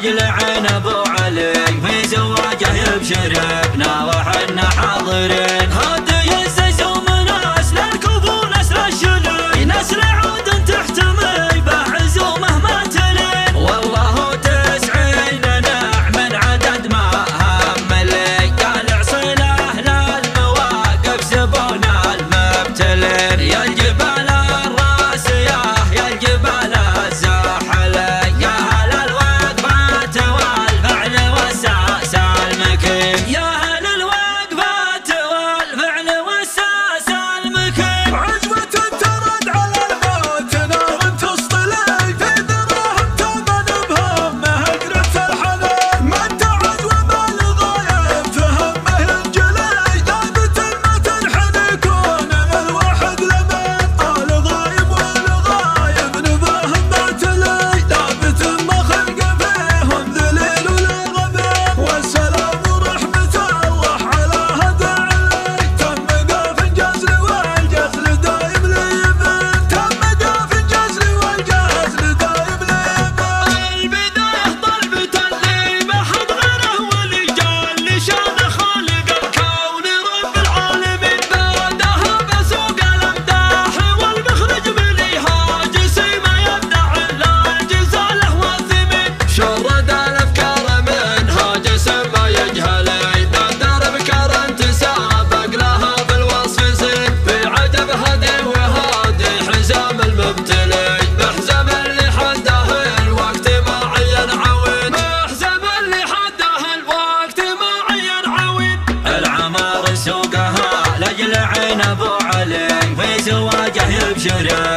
لاجل عين ابو علي في زواجه يبشرنا وحنا حاضرين. هادي الزيزو من نسل الكفو نسل الشلي نسل عود تحتمي بعزومه ما تلين. والله تسعين نعم عدد ما هم لي قال عصيله للمواقف زبون المبتلين. يا الجبال الراسيه يا الجبال الزاحله يا اهل الوقفات والفعل والساس المكين. يا اهل الوقفات والفعل والساس المكين. عجوة ترد على الموت نار تصطلي في دراهم تمن بهمه قرة الحنين. من تعد وما الغايب فهمه ينجلي ثابت ما تنحني يكون الواحد لمن قال غايب والغايب نباهم ما تلي ثابت ما خلق فيهم ذليل ولا غبين. والسلام ورحمة الله على هدى علي تم قاف الجزل والجزل دايم ليبن. تم قاف الجزل والجزل دايم ليبن. البداية طلبة اللي ما حد غيره والرجال شان خالق الكون رب العالمين. بعدها بسوق الامداح والمخرج من هاجس ما يمنع الا الجزاله والثمين. شرد الافكار من هاجس ما يجهلي نادر بكر تسابق لها بالوصف زين. في عجب هدي وهادي حزام المبتلي محزم اللي حده الوقت ما عين عوين. محزم اللي حده الوقت ما عين عوين. العمار سوقها لاجل عين ابو علي في زواجه يبشرنا